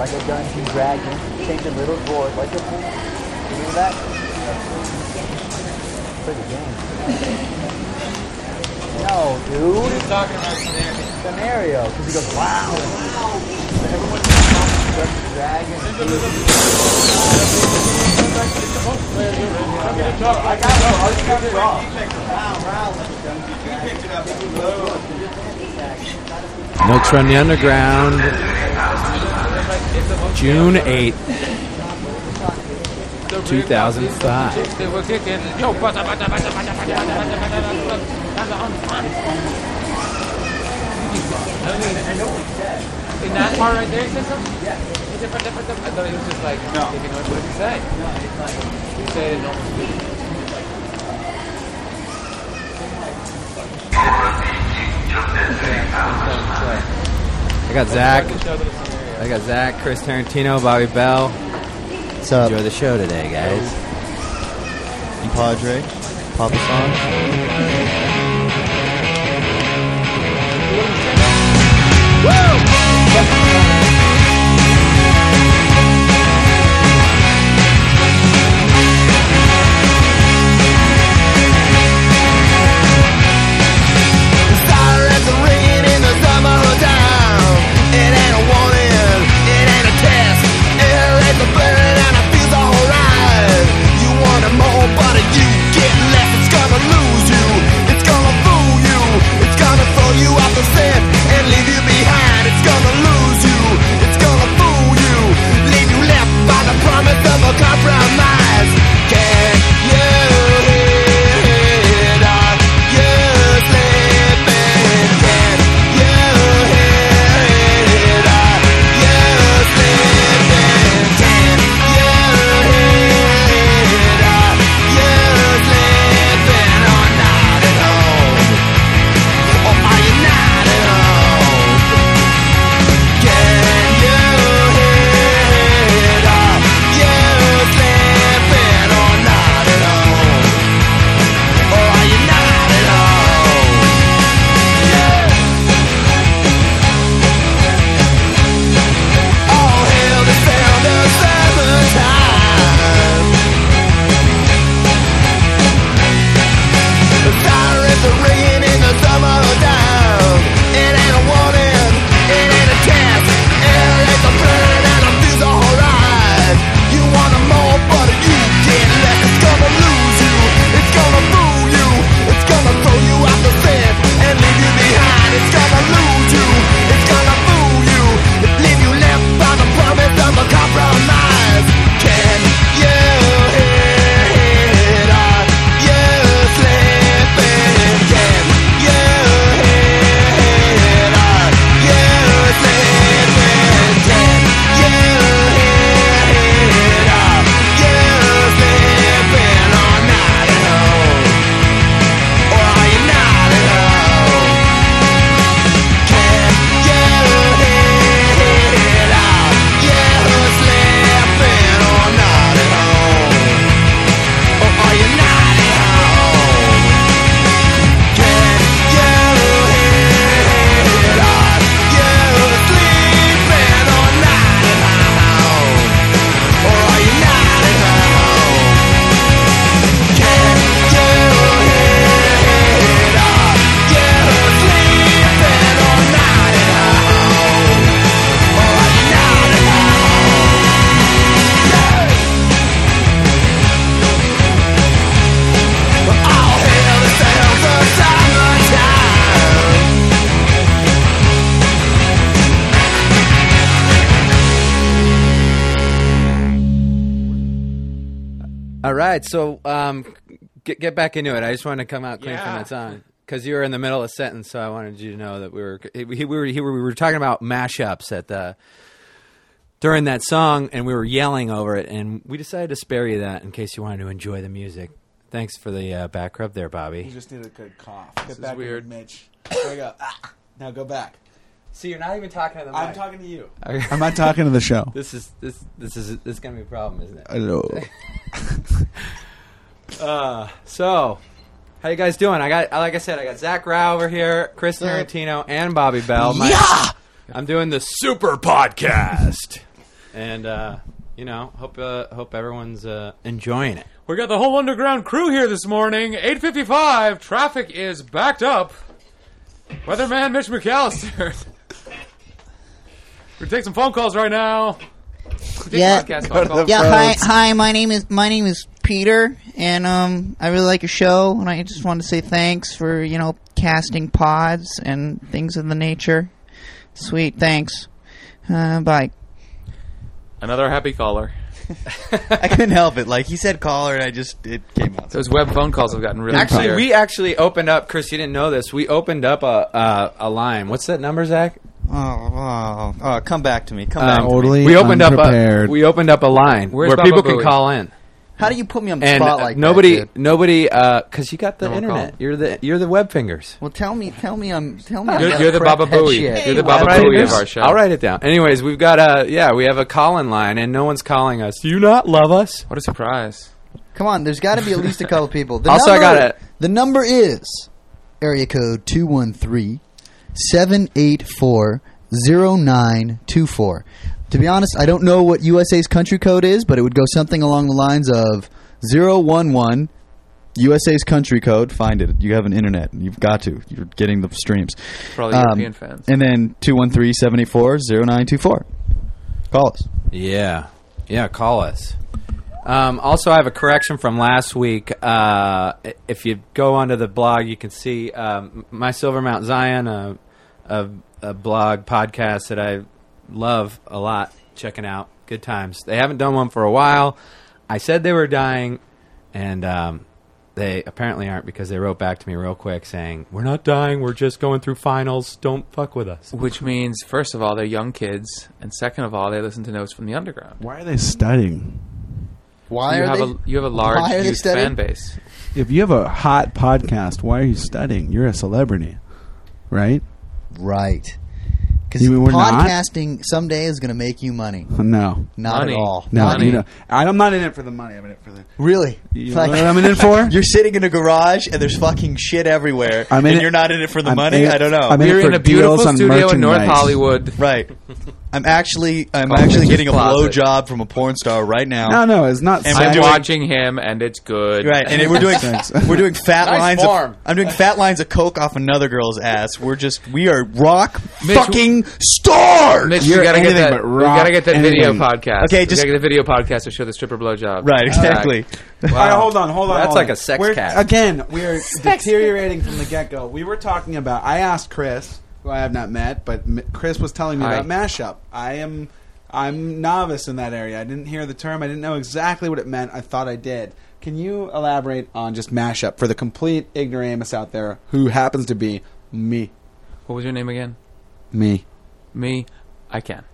like a Dungeon Dragon, changing little dwarves like a fool. You hear that? Pretty game. No, dude. He's talking about Scenario. Because he goes, wow. So everyone's Dungeon Dragon. I got it. I just got it wrong. Milks Run the Underground, June 8th, 2005. They were kicking. Yo, in that part right there, he said something? Yeah. I thought he was just like, no. Taking what did he say? No, it's like, he said it almost good. I got Zach, Chris Tarantino, Bobby Bell. What's up? Enjoy the show today, guys. Padre, Papa Sirens are ringing in the summer town. It ain't a warning, it ain't a test. Air is a burn and it feels alright. You wanted more, but you get less. It's gonna lose you, it's gonna fool you, it's gonna throw you off the scent and leave you behind. It's gonna lose you, it's gonna fool you, leave you left by the promise of a compromise. Can you hear it? Are you sleeping? Can you hear it? Are you sleeping? Can you hear it? Are you sleeping? Or not at home? Or are you not at home? Can you hear it? Are you sleeping? Or not at home? Or are you not at home? Yeah. All hail the sound of summertime. The sirens are ringing in the summer town. It ain't a warning, it ain't a test. Air is a burn and it feels alright. You want more, but you get less. It's gonna lose you, it's gonna fool you, it's gonna throw you off the scent and leave you behind. It's gonna lose you, it's gonna fool you, leave you left by the promise of a compromise. Can you hear it? Are you sleeping? Can you hear it? Are you sleeping? Can you hear it? Are you sleeping? Or not at home? Or are you not at home? Can you hear it? Are you sleeping? Or not at home? Or are you not at home? Can you hear it? Are you sleeping? Or not at home? Or are you not at home? Can you hear it? Are you sleeping? Or not at home? Or are you not at home? All hail the sounds of summertime. All right, so get back into it. I just wanted to come out clean from that song because you were in the middle of a sentence, so I wanted you to know that we were talking about mashups at during that song, and we were yelling over it, and we decided to spare you that in case you wanted to enjoy the music. Thanks for the back rub there, Bobby. You just need a good cough. This is weird. Mitch. There you go. Now go back. See, you're not even talking to the mic. I'm talking to you. I'm not talking to the show. This is gonna be a problem, isn't it? Hello. So, how you guys doing? Like I said, I got Zach Rao over here, Chris Tarantino, and Bobby Bell. I'm doing the super podcast. And hope everyone's enjoying it. We got the whole underground crew here this morning. 8:55. Traffic is backed up. Weatherman Mitch McAllister. We're take some phone calls right now. Yeah. Podcast phone calls. Yeah. Hi. My name is Peter, and I really like your show, and I just wanted to say thanks for casting pods and things of the nature. Sweet. Thanks. Bye. Another happy caller. I couldn't help it. Like he said caller, and it came out. Those web phone calls have gotten really clear. We actually opened up, Chris, you didn't know this. We opened up a line. What's that number, Zach? Oh, come back to me. Come back. Totally we opened unprepared. up a line Where's where Baba people can Booey? call in. How do you put me on the And spot like nobody, that, dude? because you got the No one internet. called. You're the web fingers. Well, tell me. You're You're the Baba Booey. You're the Baba Booey of our show. I'll write it down. Anyways, we've got we have a call-in line, and no one's calling us. Do you not love us? What a surprise. Come on, there's got to be at least a couple people. Also, I got it. The number is area code 213-784-0924. To be honest, I don't know what USA's country code is, but it would go something along the lines of 011 USA's country code. Find it. You have an internet. You've got to. You're getting the streams. For all the European fans. And then 213-784-0924. Call us. Yeah, call us. Also, I have a correction from last week. If you go onto the blog, you can see my Silver Mount Zion, a blog podcast that I love a lot. Checking out. Good times. They haven't done one for a while. I said they were dying, and they apparently aren't, because they wrote back to me real quick saying, we're not dying, we're just going through finals, don't fuck with us. Which means, first of all, they're young kids, and second of all, they listen to Notes from the Underground. Why are they studying? Why you are have they? you have a why large are they youth studying? fan base. If you have a hot podcast, why are you studying? You're a celebrity, right? Right. Because You mean we're not? podcasting someday is going to make you money. No. Not Money. at all. No, Money. you know, I'm not in it for the money. I'm in it for the... Really? You know what I'm in it for? You're sitting in a garage and there's fucking shit everywhere, I'm in and it- you're not in it for the I'm money? in it- I don't know. I'm in We're it for in a beautiful deals on studio in North merchandise. Hollywood. Right. I'm actually Mitch's getting a Closet. blowjob from a porn star right now. No, it's not. And I'm we're doing- watching him, and it's good. Right, and we're doing fat Nice lines. form. I'm doing fat lines of coke off another girl's ass. We are rock Mitch, fucking stars. Mitch, You're we gotta get anything that. but We gotta get that video anything. podcast. Okay, we just- gotta get the video podcast to show the stripper blowjob. Right, exactly. All right, hold on. That's hold like on. a sex We're- cast. Again, we are deteriorating from the get-go. We were talking about... I asked Chris, who I have not met, but Chris was telling me Hi. about mashup. I'm novice in that area. I didn't hear the term. I didn't know exactly what it meant. I thought I did. Can you elaborate on just mashup for the complete ignoramus out there who happens to be me? What was your name again? Me. Me. I can.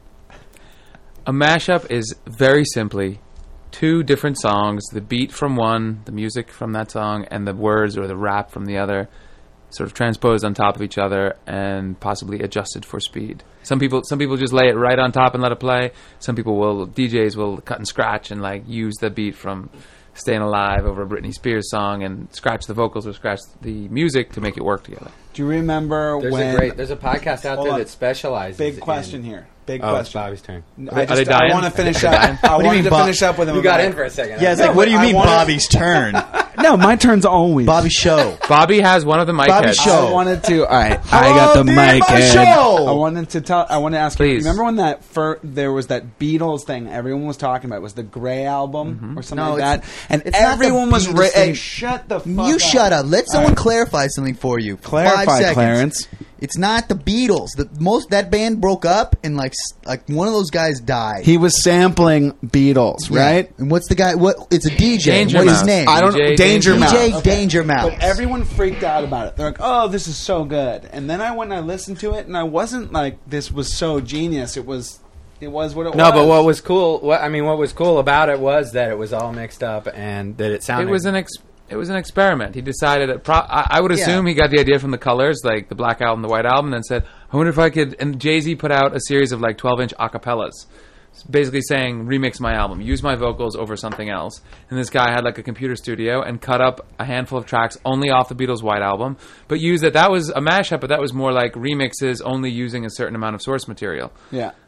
A mashup is very simply two different songs, the beat from one, the music from that song, and the words or the rap from the other, sort of transposed on top of each other and possibly adjusted for speed. Some people just lay it right on top and let it play. Some DJs will cut and scratch and like use the beat from Staying Alive over a Britney Spears song and scratch the vocals or scratch the music to make it work together. Do you remember There's a podcast out Hold there on. that specializes Big question in... here. Big Oh, it's question. Bobby's turn. I they dying? want to finish Are they dying? up. I What do you wanted mean, to Bob? finish up with him. You got about- in for a second. Yeah, it's No, like, what do you but I mean wanted- Bobby's turn? No, my turn's always. Bobby's show. Bobby has one of the mic Bobby's heads. show. I wanted to. All right, I got the dude, mic. my Ed. show! I wanted to ask you. Please. Remember when there was that Beatles thing everyone was talking about? It was the Grey album or something No, like it's- that, and it's not the everyone was. Beatles Hey, thing. shut the fuck You up. shut up. Let All someone right. clarify something for you. Clarify, 5 seconds. Clarence. It's not the Beatles. That band broke up and like one of those guys died. He was sampling Beatles, Yeah. right? And what's the guy? It's a DJ. Danger What's his Mouse. name? I don't know. DJ Danger Mouse. DJ Okay. Danger Mouse. But everyone freaked out about it. They're like, "Oh, this is so good." And then I went and I listened to it, and I wasn't like, "This was so genius." It was what it was. No, but what was cool? What was cool about it was that it was all mixed up and that it sounded. It was an experiment. He decided. I would assume he got the idea from the colors, like the black album, the white album, and then said, "I wonder if I could." And Jay-Z put out a series of like 12-inch acapellas, basically saying, "Remix my album, use my vocals over something else." And this guy had like a computer studio and cut up a handful of tracks only off the Beatles' white album, but used that was a mashup, but that was more like remixes, only using a certain amount of source material. Yeah. Like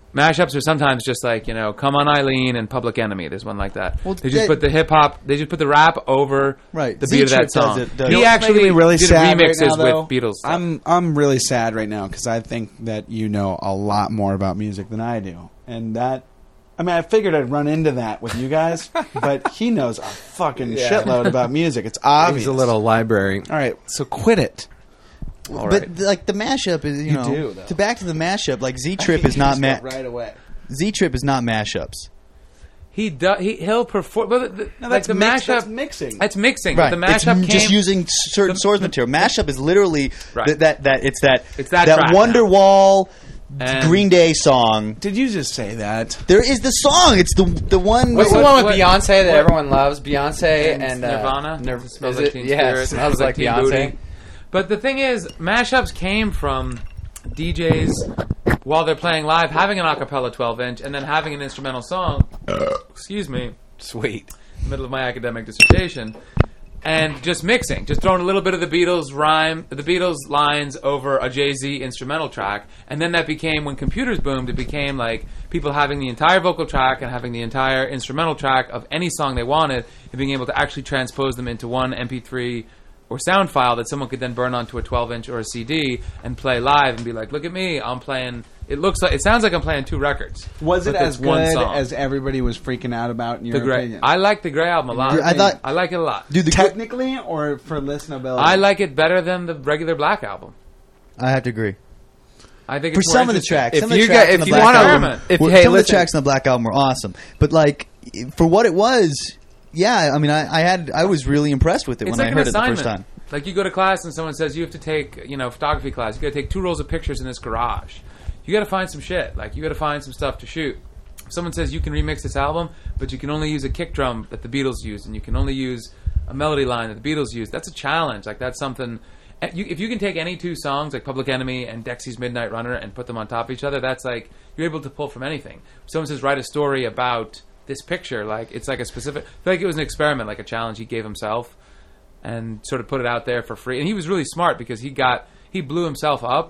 mashups are sometimes just like, you know, Come On Eileen and Public Enemy. There's one like that. Well, They just they- put the hip hop. They just put the rap over Right. the beat of that Z-Trip does song. it, does He it. Making actually me really did sad right remixes now, though. with Beatles stuff. I'm really sad right now because I think that you know a lot more about music than I do, and that. I mean, I figured I'd run into that with you guys, but he knows a fucking shitload about music. It's obvious. He's a little library. All right, so quit it. But like the mashup is, you know, do, though. to back to the mashup, like Z-Trip is not right away. Z-Trip is not mashups. He'll perform. But No, like that's the mix, mashup. that's mixing. That's mixing. Right. But the mashup it's just came. using certain source material. Mashup is literally Right. that it's that track Wonderwall And- Green Day song. Did you just say that? There is the song. It's the one. What's What- the one with what- Beyonce that what- everyone loves? Beyonce and Nirvana. Nirv- Smells is like it? Teen Yeah, Spirit. smells like Teen Beyonce. Booty. But the thing is, mashups came from DJs while they're playing live having an acapella 12-inch and then having an instrumental song. Excuse me. Sweet. Middle of my academic dissertation, and just mixing, just throwing a little bit of the Beatles the Beatles lines over a Jay-Z instrumental track, and then that became, when computers boomed, it became like people having the entire vocal track and having the entire instrumental track of any song they wanted, and being able to actually transpose them into one MP3 or sound file that someone could then burn onto a 12-inch or a CD and play live and be like, look at me, I'm playing. It sounds like I'm playing two records. Was it but as it's one good song. as everybody was freaking out about in your The Grey? opinion? I like the Grey album a lot. I like it a lot. Dude, Technically or for listenability? I like it better than the regular Black album. I have to agree. I think For it's more some of the interesting. tracks, If some of the you tracks got- on if the you Black wanna- album, if- were- hey, some of the listen. tracks on the Black album were awesome. But like for what it was, yeah, I mean, I was really impressed with it It's when like I an heard it the assignment. first time. Like you go to class and someone says you have to take, photography class. You got to take 2 rolls of pictures in this garage. You got to find some shit. Like you got to find some stuff to shoot. If someone says you can remix this album, but you can only use a kick drum that the Beatles used, and you can only use a melody line that the Beatles used, that's a challenge. Like that's something. If you can take any 2 songs like Public Enemy and Dexy's Midnight Runner and put them on top of each other, that's like you're able to pull from anything. If someone says write a story about this picture, like it's like a specific. I feel like it was an experiment, like a challenge he gave himself, and sort of put it out there for free. And he was really smart because he blew himself up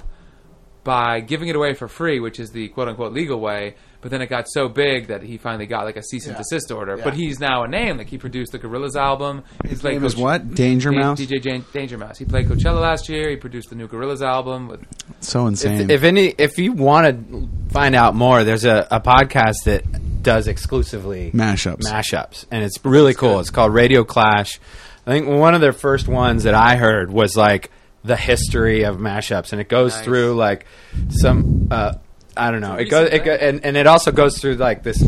by giving it away for free, which is the quote unquote legal way. But then it got so big that he finally got like a cease and desist order. Yeah. But he's now a name. Like he produced the Gorillaz album. His name is what? Danger Mouse? DJ Danger Mouse. He played Coachella last year. He produced the new Gorillaz album. With So insane. If you want to find out more, there's a podcast that does exclusively mashups, and it's really cool. good. It's called Radio Clash. I think one of their first ones that I heard was like the history of mashups, and it goes Nice. through like some I don't know. It goes recent and it also goes through like this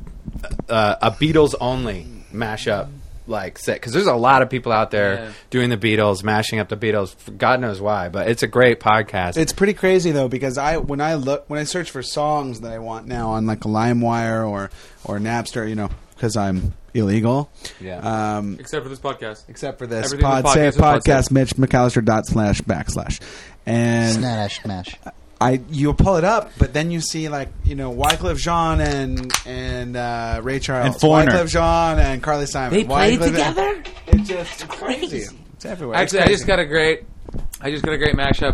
a Beatles only mashup like set, because there's a lot of people out there Yeah. doing the Beatles, mashing up the Beatles. God knows why, but it's a great podcast. It's pretty crazy though, because when I search for songs that I want now on like LimeWire or Napster, because I'm illegal. Yeah. except for this podcast. Except for this Everything with say podcast is pod podcast Mitch McAllister.// and Smash. you'll pull it up, but then you see Wyclef Jean and Ray Charles, And Foreigner. Wyclef Jean and Carly Simon. They played Wyclef- together? It's just crazy. It's everywhere. Actually, It's I just crazy. got a great mashup.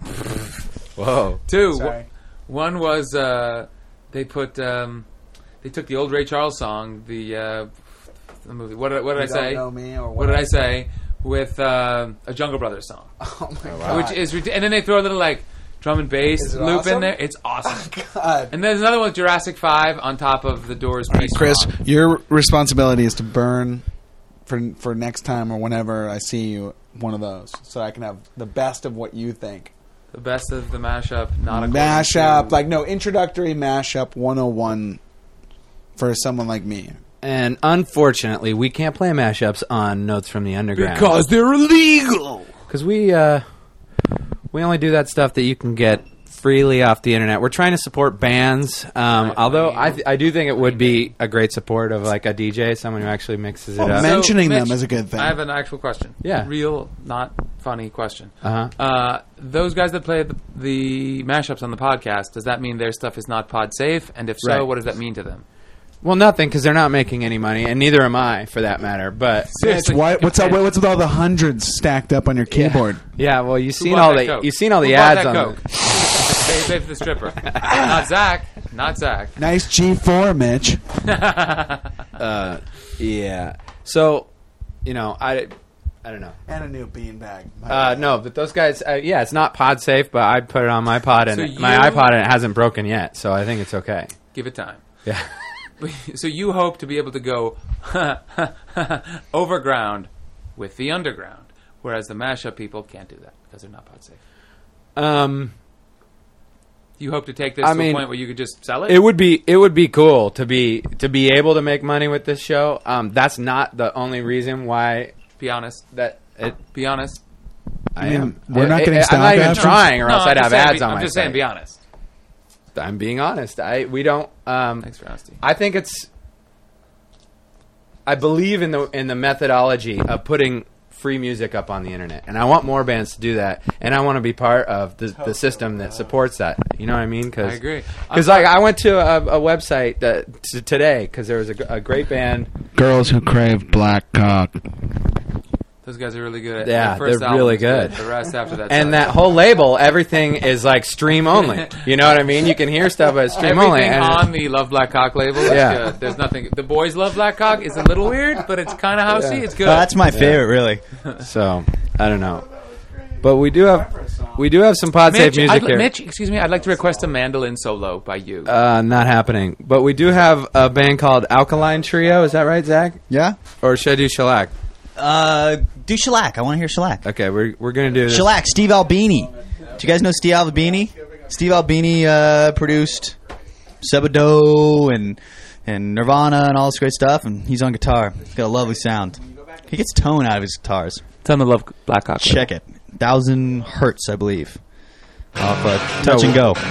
Whoa. Two. Sorry. One was they took the old Ray Charles song, the movie. What did I You say? Don't Know Me or What did I say? With a Jungle Brothers song, Oh my god! which is and then they throw a little like drum and bass Is it loop awesome? in there. It's awesome. God. And there's another one with Jurassic 5 on top of the Doors. All right, Peace Chris, song. your responsibility is to burn for next time or whenever I see you one of those, so I can have the best of what you think. The best of the mashup, not a Mashup, introductory mashup 101 for someone like me. And unfortunately, we can't play mashups on Notes from the Underground because they're illegal. because we only do that stuff that you can get freely off the internet. We're trying to support bands, although I do think it would be a great support of like a DJ, someone who actually mixes it up. Mentioning Mitch, them is a good thing. I have an actual question. Yeah. Real, not funny question. Uh-huh. Those guys that play the mashups on the podcast, does that mean their stuff is not pod safe? And if so, Right. what does that mean to them? Well, nothing, because they're not making any money, and neither am I, for that matter. But Mitch, what's with all the hundreds stacked up on your keyboard? yeah, well, you've Who seen bought all that the Coke? you've seen all the Who bought ads that on Coke? They for the stripper. Not Zach. not Zach. Nice G4, Mitch. Yeah. So, I don't know. And a new beanbag. No, but those guys, it's not pod safe, but I'd put it on my pod and So my iPod, and it hasn't broken yet, so I think it's okay. Give it time. Yeah. So you hope to be able to go overground with the underground, whereas the mashup people can't do that because they're not pod safe. You hope to take this to a point where you could just sell it? It would be cool to be able to make money with this show. That's not the only reason why. Be honest. Be honest. I am. We're not getting stock I'm not even options? trying, or else I'd have ads on my I'm just site. saying, be honest. I'm being honest. We don't. Thanks for honesty. I think I believe in the methodology of putting free music up on the internet, and I want more bands to do that, and I want to be part of the system that supports that. You know what I mean? I agree. Because I went to a website today because there was a great band. Girls Who Crave Black Cock. Those guys are really good. Yeah, The first they're album really is good. The rest after that. And sucks. that whole label, everything is like stream only. You know what I mean? You can hear stuff, but it's stream only. Everything And on the Love Black Cock label is good. There's nothing. The Boys Love Black Cock is a little weird, but it's kind of housey. It's good. That's my favorite, really. So I don't know, but we do have some pod safe music here. Mitch, excuse me. I'd like to request a mandolin solo by you. Not happening. But we do have a band called Alkaline Trio. Is that right, Zach? Yeah? Or should I do Shellac? Do Shellac. I want to hear Shellac. Okay, we're gonna do this. Shellac, Steve Albini. Do you guys know Steve Albini? Steve Albini produced Sebado and Nirvana and all this great stuff, and he's on guitar. He's got a lovely sound. He gets tone out of his guitars. It's on the Love Black Cock. Check it. 1,000 hertz, I believe. Off Touch and Go.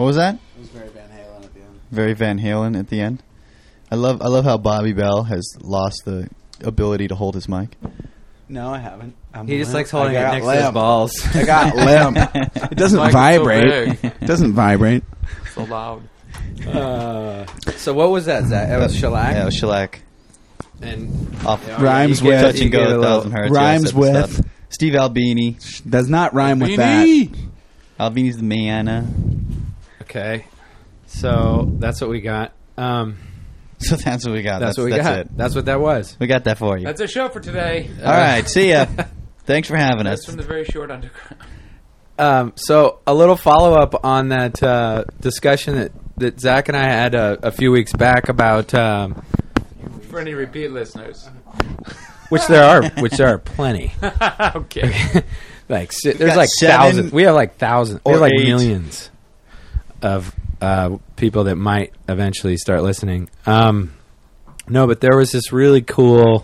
was that? It was very Van Halen at the end. Very Van Halen at the end. I love how Bobby Bell has lost the ability to hold his mic. No, I haven't. He just likes holding it next to his balls. I got limp. It doesn't Mike is so vibrate. big. It doesn't vibrate. So loud. So what was that, Zach? That was shellac? Yeah, it was shellac. And Off Rhymes you with- get- touch and you go get a 1,000 little- hertz. Rhymes yeah, I said the stuff. Steve Albini. Does not rhyme with that. Albini's the man. Okay. So that's what we got. So that's what we got. That's what we got. It. That's what that was. We got that for you. That's our show for today. All right. See ya. Thanks for having That's us. from the very short underground. So a little follow-up on that discussion that Zach and I had a few weeks back about For any repeat listeners. which there are plenty. Okay. Like got there's like 7 thousands. We have like thousands. We or have like 8. millions of people that might eventually start listening. No, but there was this really cool.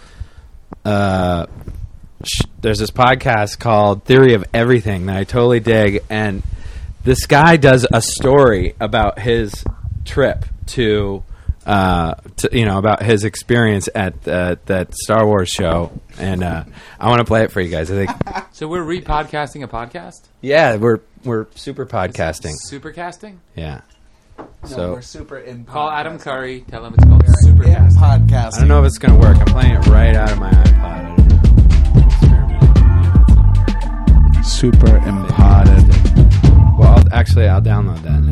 There's this podcast called Theory of Everything that I totally dig, and this guy does a story about his trip to about his experience at that Star Wars show, and I want to play it for you guys. I think, So we're re-podcasting a podcast? yeah, we're super podcasting, Supercasting? yeah. No, So we're super in. Call Adam Curry. Tell him it's called In Supercasting. podcast. I don't know if it's gonna work. I'm playing it right out of my iPod. I don't know. Experiment. Super impotted. Well, I'll download that.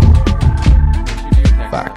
Fuck.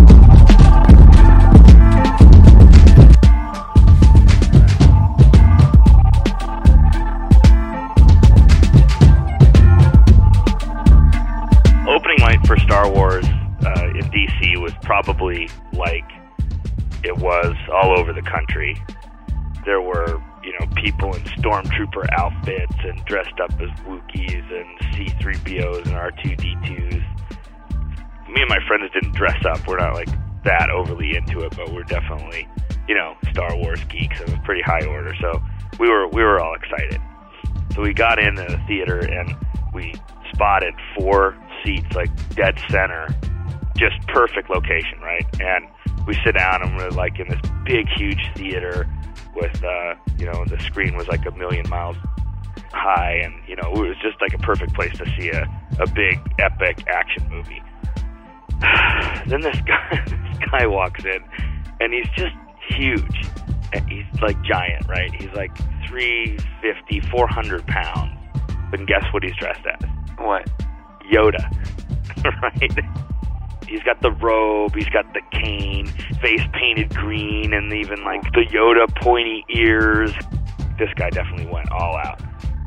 Opening night for Star Wars in DC was probably like it was all over the country. There were, people in stormtrooper outfits and dressed up as Wookiees and C-3POs and R2-D2s. Me and my friends didn't dress up. We're not like that overly into it, but we're definitely, Star Wars geeks of a pretty high order. So we were all excited. So we got into the theater and we spotted 4 seats, like dead center, just perfect location, right? And we sit down and we're like in this big, huge theater with, the screen was like 1,000,000 miles high, and it was just like a perfect place to see a big, epic action movie. Then this guy walks in, and he's just huge. And he's like giant, right? He's like 350, 400 pounds. But guess what he's dressed as? What? Yoda, right? He's got the robe, he's got the cane, face painted green, and even like the Yoda pointy ears. This guy definitely went all out.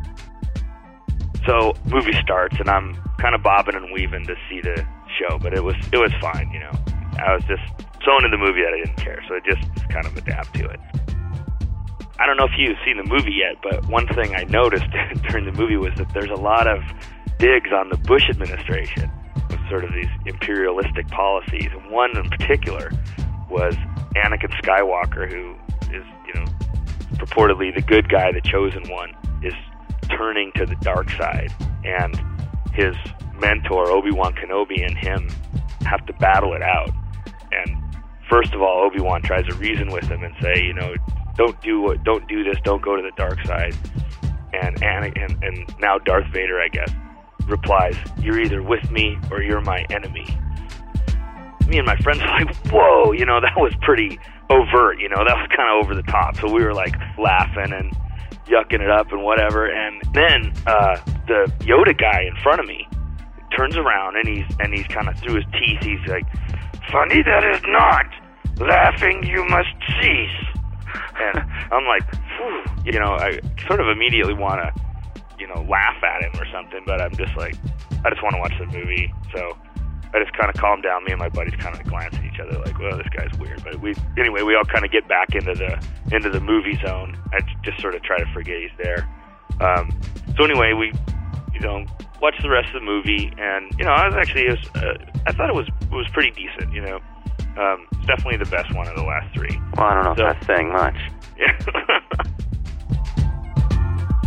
So movie starts, and I'm kind of bobbing and weaving to see the show, but it was fine, I was just so into the movie that I didn't care, so I just kind of adapt to it. I don't know if you've seen the movie yet, but one thing I noticed during the movie was that there's a lot of digs on the Bush administration with sort of these imperialistic policies, and one in particular was Anakin Skywalker, who is, purportedly the good guy, the chosen one, is turning to the dark side, and his mentor Obi-Wan Kenobi and him have to battle it out. And first of all, Obi-Wan tries to reason with him and say, don't do this, don't go to the dark side. And now Darth Vader, I guess, replies, "You're either with me or you're my enemy." Me and my friends were like, whoa, that was pretty overt, that was kind of over the top. So we were like laughing and yucking it up and whatever. And then the Yoda guy in front of me turns around and he's kind of through his teeth. He's like, "Funny that is not. Laughing you must cease." And I'm like, phew, I sort of immediately want to, laugh at him or something, but I'm just like, I just want to watch the movie. So I just kind of calmed down. Me and my buddies kind of glance at each other like, well, this guy's weird. But we all kind of get back into the movie zone. I just sort of try to forget he's there. So anyway, we, watched the rest of the movie, and I thought it was pretty decent. It's definitely the best one of the last 3. Well, I don't know if that's saying much. Yeah.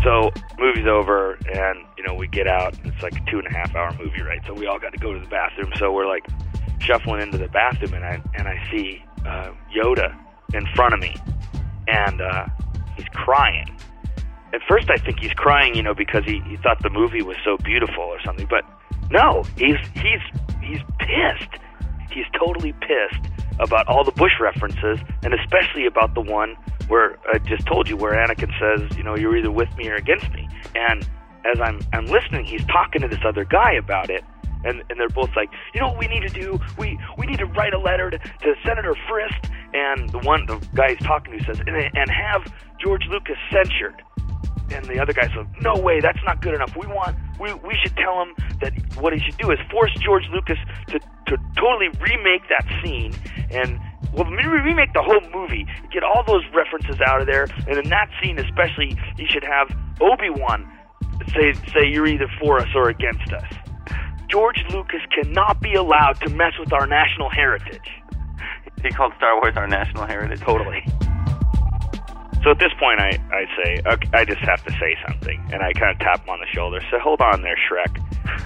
So movie's over, and we get out. And it's like a 2.5-hour movie, right? So we all got to go to the bathroom. So we're like shuffling into the bathroom, and I see Yoda in front of me, and he's crying. At first, I think he's crying, because he thought the movie was so beautiful or something. But no, he's pissed. He's totally pissed about all the Bush references, and especially about the one where I just told you, where Anakin says, you're either with me or against me. And as I'm listening, he's talking to this other guy about it, and they're both like, what we need to do? We need to write a letter to Senator Frist, and the guy he's talking to says, and have George Lucas censured. And the other guy says, no way, that's not good enough. We should tell him that what he should do is force George Lucas to totally remake that scene, and remake the whole movie, get all those references out of there, and in that scene especially, he should have Obi-Wan say you're either for us or against us. George Lucas cannot be allowed to mess with our national heritage. He called Star Wars our national heritage. Totally. So at this point, I say, okay, I just have to say something, and I kind of tap him on the shoulder. Say, hold on there, Shrek.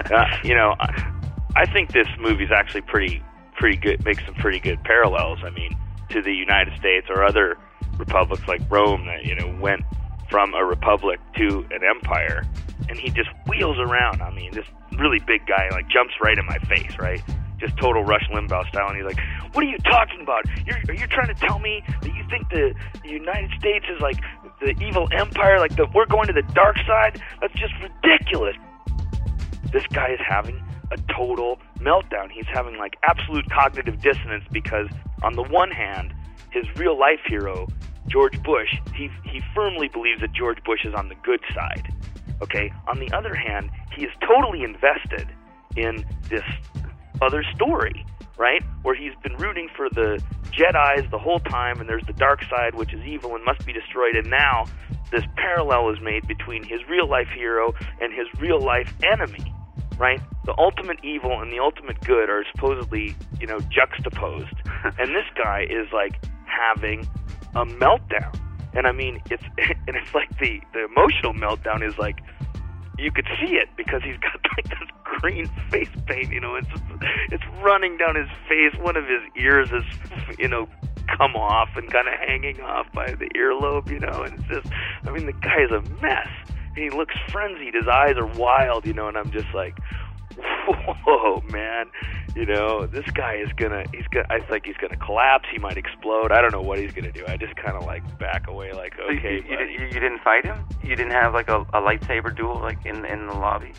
I think this movie's actually pretty good. Makes some pretty good parallels. I mean, to the United States or other republics like Rome that went from a republic to an empire, and he just wheels around. I mean, this really big guy like jumps right in my face, right? Just total Rush Limbaugh style, and he's like, what are you talking about? Are you trying to tell me that you think the United States is like the evil empire, like we're going to the dark side? That's just ridiculous. This guy is having a total meltdown. He's having like absolute cognitive dissonance because on the one hand, his real life hero, George Bush, he firmly believes that George Bush is on the good side. Okay? On the other hand, he is totally invested in this other story, right? Where he's been rooting for the Jedis the whole time, and there's the dark side, which is evil and must be destroyed, and now this parallel is made between his real-life hero and his real-life enemy, right? The ultimate evil and the ultimate good are supposedly, juxtaposed. And this guy is, like, having a meltdown. And, I mean, it's like the emotional meltdown is, like, you could see it because he's got, like, this green face paint, it's running down his face. One of his ears is, come off and kind of hanging off by the earlobe, and it's just, I mean, the guy is a mess. And he looks frenzied. His eyes are wild, and I'm just like, whoa, man. This guy is I think he's gonna collapse. He might explode. I don't know what he's gonna do. I just kind of like back away, like, okay. So you didn't fight him? You didn't have like a lightsaber duel like in the lobby?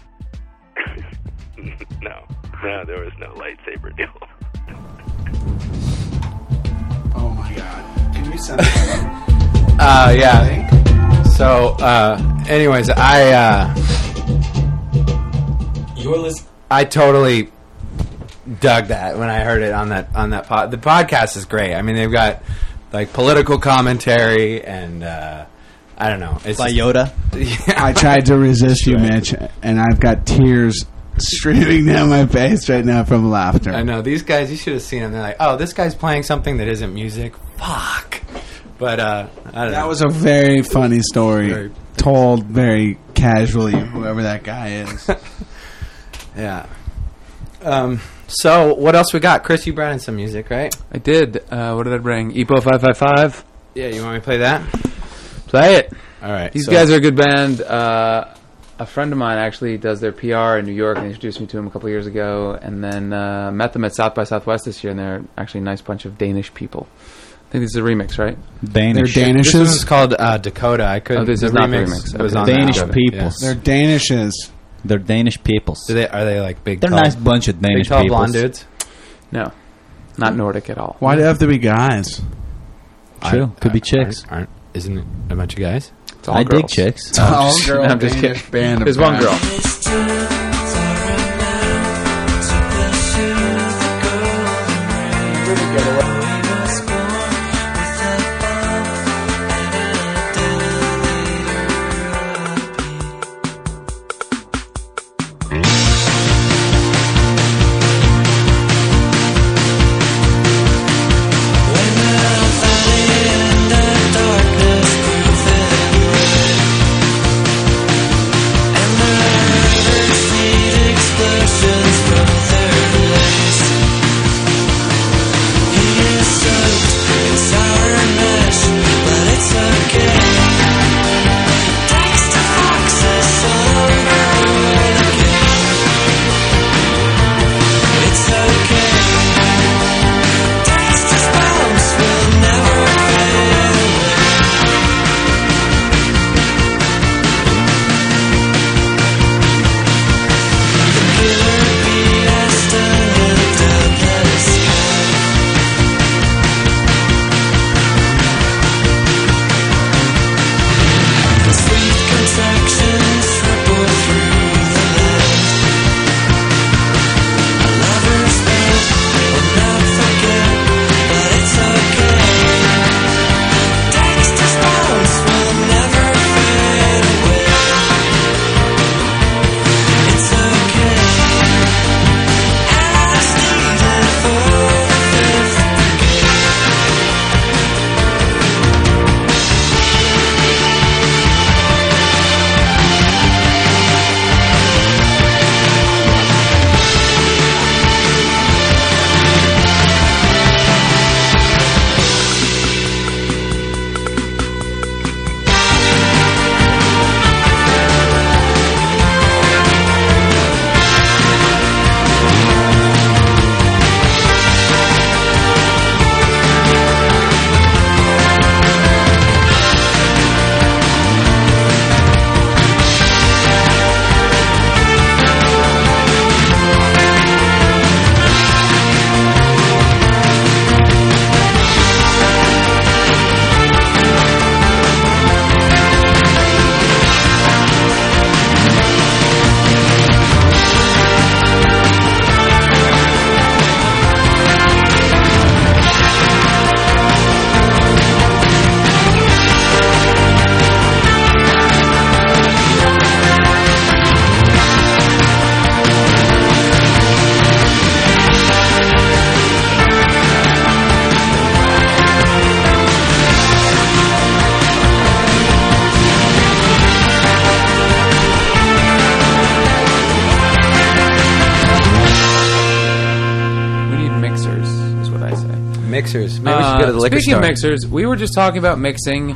No, there was no lightsaber duel. Oh my god! Can you send that? Yeah. So, anyways, I totally dug that when I heard it on that pod. The podcast is great. I mean, they've got like political commentary and I don't know. It's by Yoda. I tried to resist you, Mitch, and I've got tears streaming down my face right now from laughter. I know these guys. You should have seen them. They're like, "Oh, this guy's playing something that isn't music." Fuck. But I don't know. That was a very funny story, told very casually. Whoever that guy is. Yeah. So what else we got? Chris, you brought in some music, right? I did. What did I bring? EPO 555. Yeah, you want me to play that? Play it. All right. These guys are a good band. A friend of mine actually does their PR in New York, and introduced me to them a couple of years ago, and then met them at South by Southwest this year, and they're actually a nice bunch of Danish people. I think this is a remix, right? Danish. They're Danishes? This one's called Dakota. I couldn't. Oh, this is not the remix. It was Okay. on Danish that. peoples. They're Danishes. They're Danish peoples. Are they like big? They're a tall, nice bunch of Danish big, tall, peoples. blonde dudes. No, not Nordic at all. Why do they have to be guys? True. Could be chicks. Isn't it a bunch of guys? It's all I dig girls. chicks. All girl I'm just Danish kidding. band of There's one guys. girl. mixers. Maybe we should go to the liquor Speaking store. of mixers, we were just talking about mixing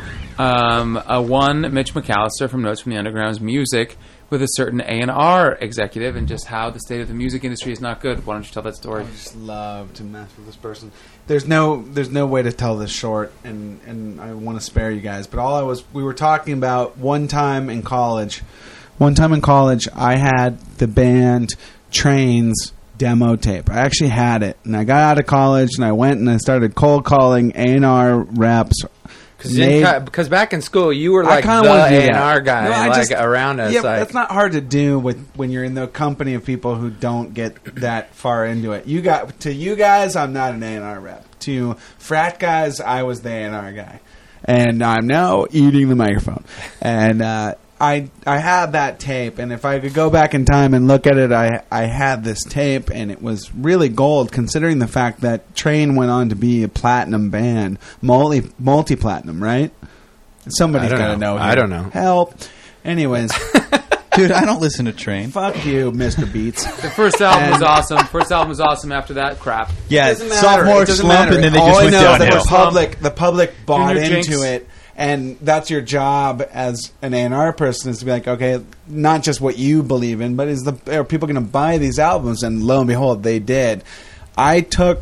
Mitch McAllister from Notes from the Underground's music with a certain A&R executive, and just how the state of the music industry is not good. Why don't you tell that story? I just love to mess with this person. There's no way to tell this short, and I want to spare you guys. But we were talking about one time in college. One time in college, I had the band Train's demo tape. I actually had it, and I got out of college, and I went and I started cold calling A&R reps. Because back in school, you were like the A&R guy, around us. Yeah, that's not hard to do when you're in the company of people who don't get that far into it. To you guys, I'm not an A&R rep. To frat guys, I was the A&R guy, and I'm now eating the microphone. And I had that tape, and if I could go back in time and look at it, I had this tape, and it was really gold, considering the fact that Train went on to be a platinum band, multi-platinum, right? Somebody's got to know. I don't know. Help. Anyways. Dude, I don't listen to Train. Fuck you, Mr. Beats. The first album was awesome. First album was awesome. After that, crap. Yeah, It doesn't sophomore matter. slump, and then they All just I went know is downhill. that the public bought Junior into Jinx. it, and that's your job as an A&R person, is to be like, okay, not just what you believe in, but are people going to buy these albums? And lo and behold, they did. I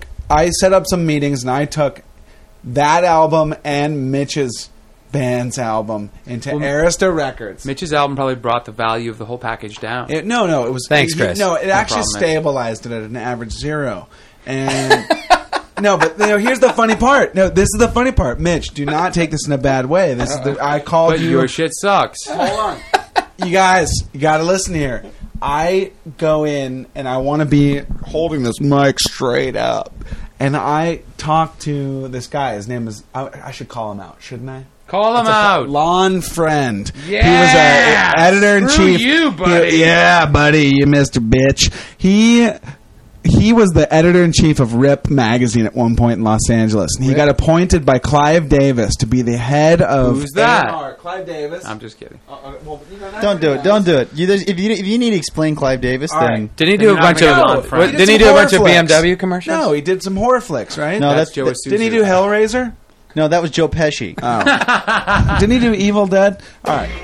set up some meetings, and I took that album and Mitch's band's album into Arista Records. Mitch's album probably brought the value of the whole package down. No, it was. Thanks, Chris. No, it actually problem, Mitch. stabilized it at an average 0. And no, but here's the funny part. No, this is the funny part. Mitch, do not take this in a bad way. This is I called But you. your shit sucks. Hold on, you guys, you got to listen here. I go in and I want to be holding this mic straight up, and I talk to this guy. His name is. I should call him out, shouldn't I? Call him out. Lon Friend. Yeah. He was a editor in Screw chief. you, buddy. Yeah, buddy, you Mr. Bitch. He was the editor in chief of Rip magazine at one point in Los Angeles, and he got appointed by Clive Davis to be the head of. Who's that? A&R. Clive Davis. I'm just kidding. Don't do it. Don't do it. If you need to explain Clive Davis, All then right. Didn't he do a You're bunch not of? gonna go on front. Didn't he do a bunch of horror flicks. BMW commercials? No, he did some horror flicks, right? No, That's that's Joe Isuzu. Didn't he do Hellraiser? no, that was Joe Pesci. Didn't he do Evil Dead? All right.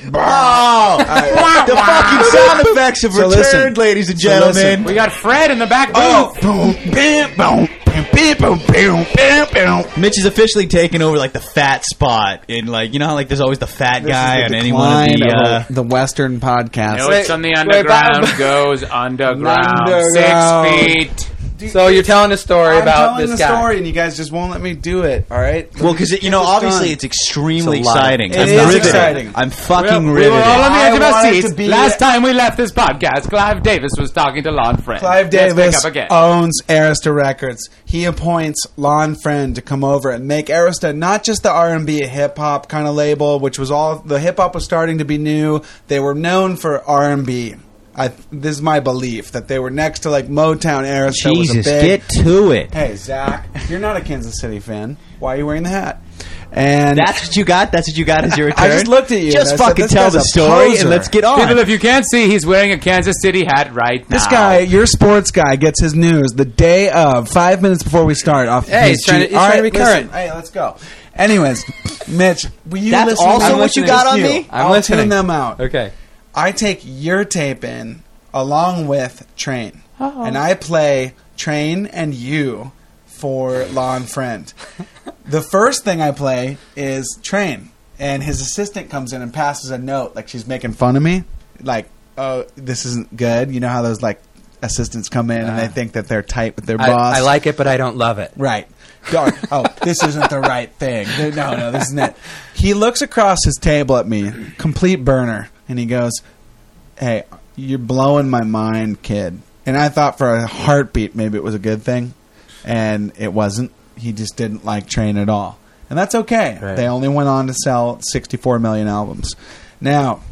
Oh, the fucking sound effects have So returned, listen. ladies and So listen. gentlemen. We got Fred in the back Oh, booth. boom, bam, boom, bam, bam, boom, bam, bam, bam. Mitch is officially taken over like the fat spot in like, you know how like there's always the fat guy on any one of the. the Western podcast. Notes on the underground goes underground. Underground. 6 feet. So you're telling a story I'm about telling this the guy. story, and you guys just won't let me do it. All right? Well, because Get obviously this it's extremely It's a lot. exciting. It I'm is riveted. exciting. I'm fucking We were riveted. all on the edge of I our wanted seats. to be- Last time we left this podcast, Clive Davis was talking to Lon Friend. Clive Let's Davis pick up again. owns Arista Records. He appoints Lon Friend to come over and make Arista not just the R&B hip hop kind of label, which was all the hip hop was starting to be new. They were known for R&B. This is my belief that they were next to like Motown. Arista was a Jesus, big. get to it. Hey Zach, you're not a Kansas City fan. Why are you wearing the hat? And That's what you got. That's what you got as your return. I just looked at you. Just and I said, fucking this tell guy's the a story poser. and let's get on. People, if you can't see, he's wearing a Kansas City hat right now. This guy, your sports guy, gets his news the day of, 5 minutes before we start. Off Hey, his he's trying to- G- he's All trying to be listen. current. Hey, let's go. Anyways, Mitch, will you That's listen? also I'm what you listening. got on You. me? I'm I'll listening. tune them out. Okay. I take your tape in along with Train, and I play Train and You for Lon Friend. The first thing I play is Train, and his assistant comes in and passes a note like she's making fun of me, like, "Oh, this isn't good." You know how those like assistants come in and they think that they're tight with their boss. I like it, but I don't love it. Right. Oh, this isn't the right thing. No, this isn't it. He looks across his table at me, complete burner, and he goes, "Hey, you're blowing my mind, kid." And I thought for a heartbeat maybe it was a good thing, and it wasn't. He just didn't like Train at all. And that's okay. Right. They only went on to sell 64 million albums. Now,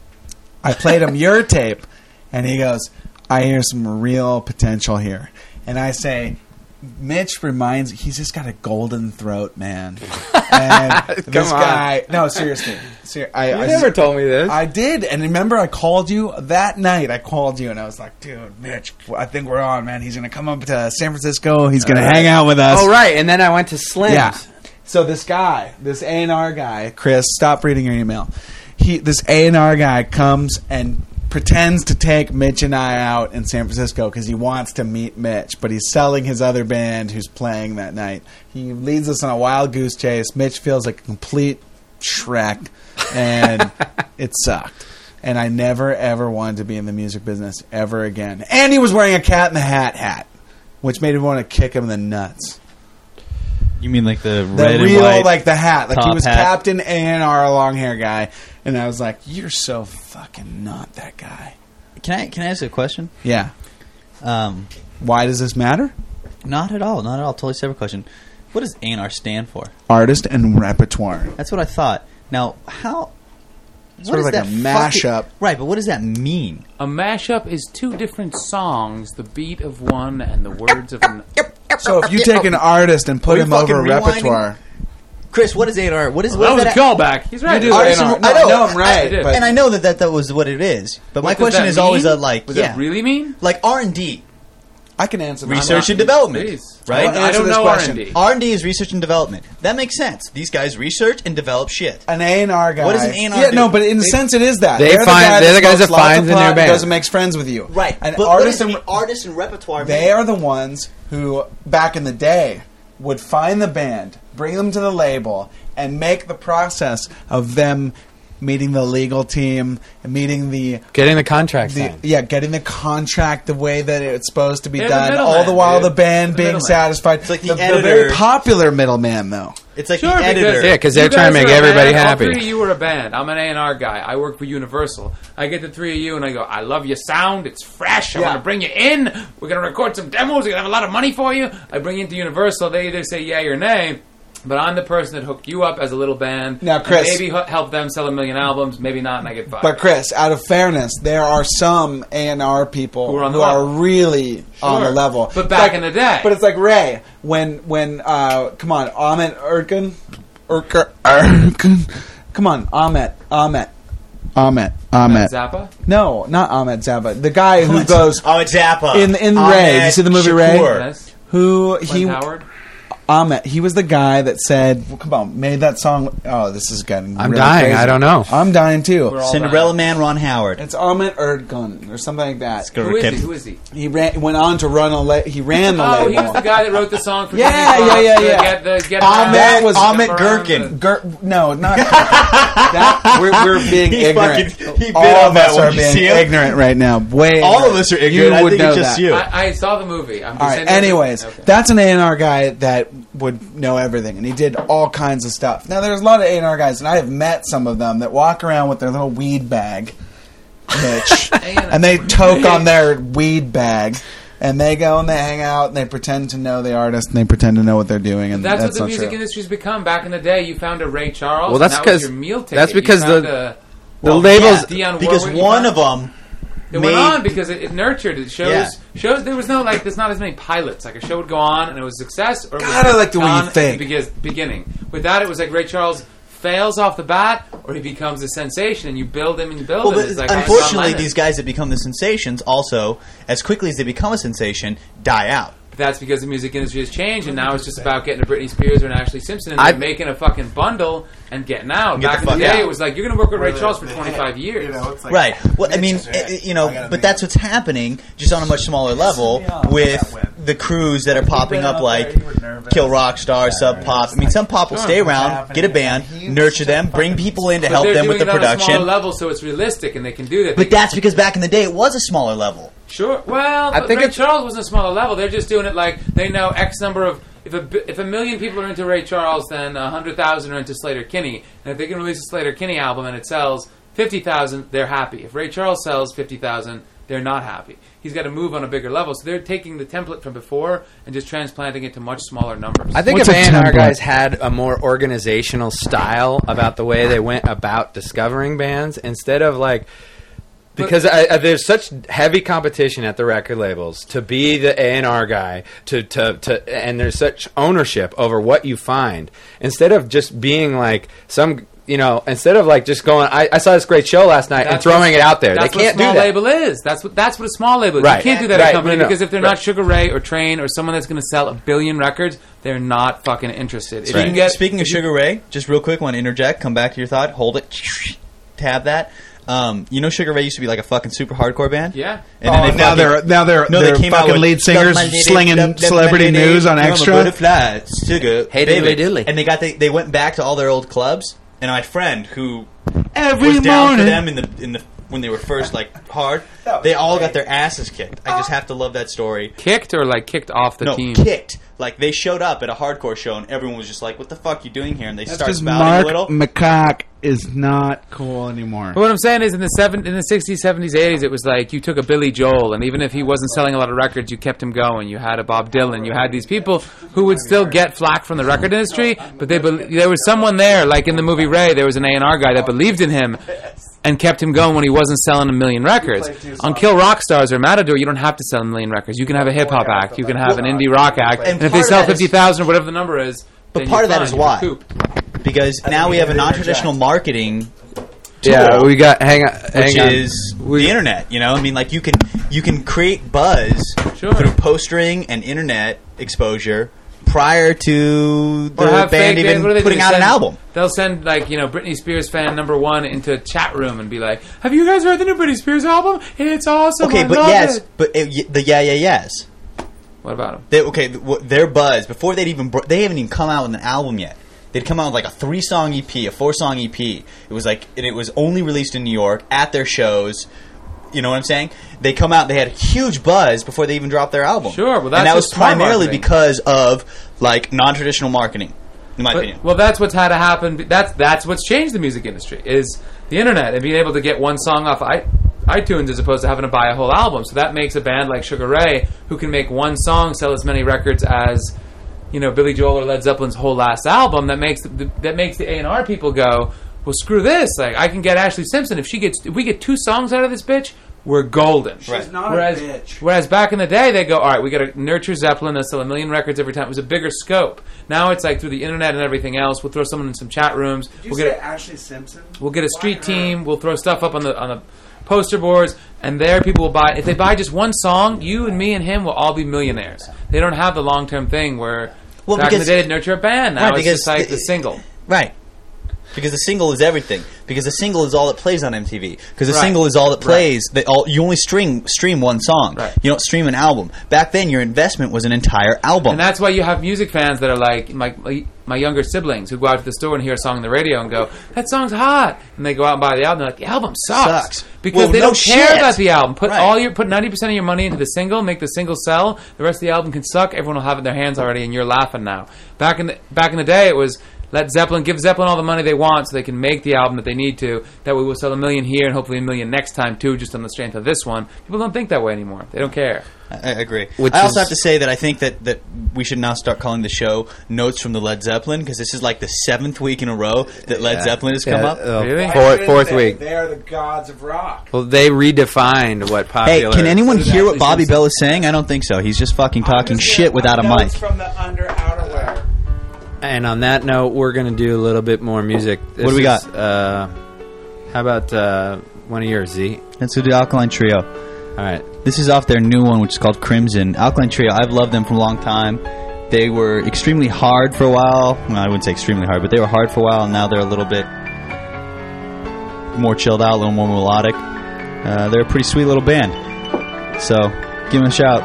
I played him your tape, and he goes, "I hear some real potential here." And I say, Mitch reminds, he's just got a golden throat, man. And this guy, no, seriously. I never told me this. I did, and remember I called you that night. I called you, and I was like, dude, Mitch, I think we're on, man. He's going to come up to San Francisco. He's going to hang out with us. Oh, right, and then I went to Slim's. Yeah. So this guy, this A&R guy, Chris, stop reading your email. This A&R guy comes and pretends to take Mitch and I out in San Francisco because he wants to meet Mitch, but he's selling his other band who's playing that night. He leads us on a wild goose chase. Mitch feels like a complete Shrek, and it sucked. And I never, ever wanted to be in the music business ever again. And he was wearing a Cat in the hat, which made me want to kick him in the nuts. You mean like the The red real, and white, like the hat. Like he top was hat? Captain A&R, long hair guy. And I was like, you're so fucking not that guy. Can I ask a question? Yeah. Why does this matter? Not at all. Not at all. Totally separate question. What does A&R stand for? Artist and repertoire. That's what I thought. Now, how... Sort of like a mashup. Right, but what does that mean? A mashup is two different songs, the beat of one and the words of another. So if you take an artist and put Are you him over a fucking rewinding? repertoire... Chris, what is A&R? What is That what was is a that? callback. He's right. You do Artist A&R. and- No, I know. I know I'm right. I did. but And I know that was what it is. But my What does question that is always mean? a like, What does yeah, that really mean? like R&D, I can answer that. research and development, Please. right? Well, I answer don't this know question. R&D. R&D is research and development. That makes sense. These guys research and develop shit. An A&R guy. What does an A&R Yeah, do? no, but in a sense it is that. They They're find- they're the guys that smokes lots finds of in their pot, band. goes and makes friends with you. Right. An But artist what and does the artist and repertoire They mean? are the ones who, back in the day, would find the band, bring them to the label, and make the process of them meeting the legal team, meeting Getting the contract signed. getting the contract the way that it's supposed to be They're the done, middleman, all the while dude. the band The being middleman. satisfied. It's like the the editor. very popular middleman, though. It's like Sure, the because- editor. Yeah, because they're You trying to guys make are a everybody band. happy. All three of you were a band. I'm an A&R guy. I work for Universal. I get the three of you and I go, I love your sound. It's fresh. I Yeah. want to bring you in. We're going to record some demos. We're going to have a lot of money for you. I bring you into Universal. They either say yay or nay. But I'm the person that hooked you up as a little band. Now, and Chris- maybe help them sell 1 million albums. Maybe not, and I get fired. But Chris, out of fairness, there are some A&R people Who are on the who are level. really on the Sure. level. But back in the day. But it's like Ray when come on, Ahmet Erkin, come on, Ahmet. Matt Zappa? No, not Ahmet Zappa. The guy who goes Oh, it's Zappa. in Ahmed Ray. You see the movie Ray? Shakur. Yes. Who Clint Howard? Ahmet. He was the guy that said, well, "Come on," made that song. Oh, this is getting. I'm really dying. crazy. I don't know. I'm dying too. We're all Cinderella Man, Ron Howard. It's Ahmet Erdogan or something like that. Who is he? Who is he? He went on to run he ran the Oh, he label. was the guy that wrote the song for Yeah, Jimmy Fox yeah, to yeah. Get Ahmed- that was Ahmed get around Gherkin. No, not that. We're being He ignorant. fucking- he bit All on of that us one. are You see being him? ignorant right now. Way All of ignorant. us are ignorant. You I would think know it's just that. you. I saw the movie. I'm just All right. saying- Anyways, Okay. that's an A&R guy that would know everything, and he did all kinds of stuff. Now, there's a lot of A&R guys, and I have met some of them that walk around with their little weed bag, Mitch, and they toke on their weed bag, and they go and they hang out, and they pretend to know the artist, and they pretend to know what they're doing, and That's what that's the not music true. industry's become. Back in the day, you found a Ray Charles. Well, that's and that was 'cause- your meal ticket. that's because You found the a labels- Dionne Because Warwick, you one found- of them It made... went on because it nurtured. It shows. Yeah. Shows there was no there's not as many pilots. Like a show would go on and it was a success. Or it God, was I like the way you gone at think. the beginning. With that, it was like Ray Charles fails off the bat, or he becomes a sensation, and you build him and you build Well, him. but It's like unfortunately, John Lennon. these guys that become the sensations also, as quickly as they become a sensation, die out. But that's because the music industry has changed, and now it's just about getting a Britney Spears or an Ashley Simpson, and I- they're making a fucking bundle and getting out. Get Back the in the fuck day, out. it was like you're going to work with Ray Charles for 25 years. Right. Well, I mean, but that's what's happening, just on a much smaller level, with the crews that are popping up, like Kill Rock Star, Sub Pop. I mean, some pop will stay around, get a band, nurture them, bring people in to But help they're them with the doing it on a smaller production. level, so it's realistic, and they can do that. But that's because back in the day, it was a smaller level. Sure. Well, I think Ray it's- Charles wasn't a smaller level. They're just doing it like they know X number of. If a million people are into Ray Charles, then 100,000 are into Slater Kinney. And if they can release a Slater Kinney album and it sells 50,000, they're happy. If Ray Charles sells 50,000, they're not happy. He's got to move on a bigger level. So they're taking the template from before and just transplanting it to much smaller numbers. I think What's if a A&R template? guys had a more organizational style about the way they went about discovering bands, instead of like because there's such heavy competition at the record labels to be the A&R guy, and there's such ownership over what you find. Instead of just being like some, instead of like just going, I saw this great show last night and throwing it out there. They can't do that. That's what a small label is. That's what a small label is. Right. You can't do that at a company because if they're Right. not Sugar Ray or Train or someone that's going to sell 1 billion records, they're not fucking interested. If you can get, Speaking of Sugar Ray, just real quick, want to interject, come back to your thought, hold it, tab that. Sugar Ray used to be like a fucking super hardcore band. Yeah. And now they're fucking lead singers slinging celebrity news on Extra. Sugar, Hey, diddly diddly. and they went back to all their old clubs. And my friend who Every was down for morning. them in the when they were first like hard, they all got their asses kicked. I just have to love that story. kicked or like kicked off the No, team. kicked. Like they showed up at a hardcore show and everyone was just like, "What the fuck you doing here?" And they That's started because spouting Mark a little. McCock is not cool anymore. But what I'm saying is, in the 60s, 70s, 80s, it was like you took a Billy Joel, and even if he wasn't selling a lot of records, you kept him going. You had a Bob Dylan. You had these people who would still get flack from the record industry, but there was someone there, like in the movie Ray, there was an A&R guy that believed in him and kept him going when he wasn't selling 1 million records. On Kill Rock Stars or Matador, you don't have to sell 1 million records. You can have a hip-hop act. You can have an indie rock act. And if they sell 50,000 or whatever the number is, But then part you're of that fine. is You why. recoup. Because now we have a non-traditional marketing tool, Yeah, we got hang which on. is the internet. I mean, like you can create buzz Sure. through postering and internet exposure prior to the Or have band fake- even what do they do? putting They out an send- album. They'll send Britney Spears fan number 1 into a chat room and be like, "Have you guys heard the new Britney Spears album? It's awesome. Okay, I but love yes, it." but the yes. What about them? Their buzz before they haven't even come out with an album yet. They'd come out with like a 3-song EP, a 4-song EP. It was like, and it was only released in New York at their shows. You know what I'm saying? They come out, they had a huge buzz before they even dropped their album. Sure, well, that's and that was just smart primarily marketing. because of like non-traditional marketing, in my opinion. Well, that's what's had to happen. That's what's changed the music industry is the internet and being able to get one song off iTunes as opposed to having to buy a whole album. So that makes a band like Sugar Ray, who can make one song sell as many records as Billy Joel or Led Zeppelin's whole last album. That makes the A&R people go, well, screw this. Like, I can get Ashley Simpson if we get 2 songs out of this bitch, we're golden. She's not whereas, a bitch. Whereas back in the day, they go, all right, we got to nurture Zeppelin. They'll sell 1 million records every time. It was a bigger scope. Now it's like through the internet and everything else. We'll throw someone in some chat rooms. Did you say Ashley Simpson? We'll get a street team. We'll throw stuff up on the poster boards, and there people will buy. If they buy just one song, you and me and him will all be millionaires. They don't have the long-term thing where back in the day, they'd nurture a band. Now it's just like the single. Right. Because the single is everything. Because the single is all that plays on MTV. Because the Right. single is all that plays. You only stream one song. Right. You don't stream an album. Back then, your investment was an entire album. And that's why you have music fans that are like my younger siblings who go out to the store and hear a song on the radio and go, that song's hot. And they go out and buy the album. They're like, the album sucks. Because Well, they no don't care shit. about the album. Put Right. put 90% of your money into the single, make the single sell. The rest of the album can suck. Everyone will have it in their hands already, and you're laughing now. Back in the day, it was give Zeppelin all the money they want so they can make the album that they need to. That way we'll sell 1 million here and hopefully 1 million next time too, just on the strength of this one. People don't think that way anymore. They don't care. I agree. Which I also is- have to say that I think that we should now start calling the show Notes from the Led Zeppelin, because this is like the 7th week in a row that Led Zeppelin has come up. Really? Fourth week. They are the gods of rock. Well, they redefined what Hey, popular. can anyone So did hear what Ashley Bobby Simpson. Bell is saying? I don't think so. He's just fucking talking shit without a mic. From the under outerwear. And on that note, we're going to do a little bit more music. What do we got? How about one of yours, Z? Let's do the Alkaline Trio. All right. This is off their new one, which is called Crimson. Alkaline Trio, I've loved them for a long time. They were extremely hard for a while. Well, I wouldn't say extremely hard, but they were hard for a while, and now they're a little bit more chilled out, a little more melodic. They're a pretty sweet little band. So, give them a shout.